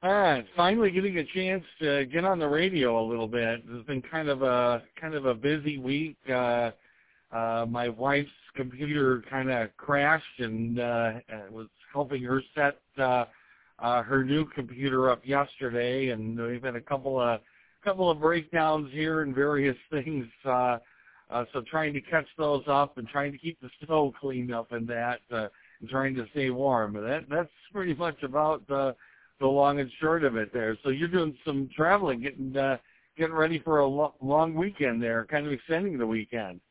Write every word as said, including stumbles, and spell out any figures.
All right, finally getting a chance to get on the radio a little bit. It's been kind of a kind of a busy week. Uh, uh, my wife's computer kind of crashed, and uh, was helping her set uh, uh, her new computer up yesterday. And we've had a couple of couple of breakdowns here and various things. Uh, uh, so trying to catch those up and trying to keep the snow cleaned up and that, uh, and trying to stay warm. But that that's pretty much about the the long and short of it there. So you're doing some traveling, getting uh, getting ready for a lo- long weekend there, kind of extending the weekend.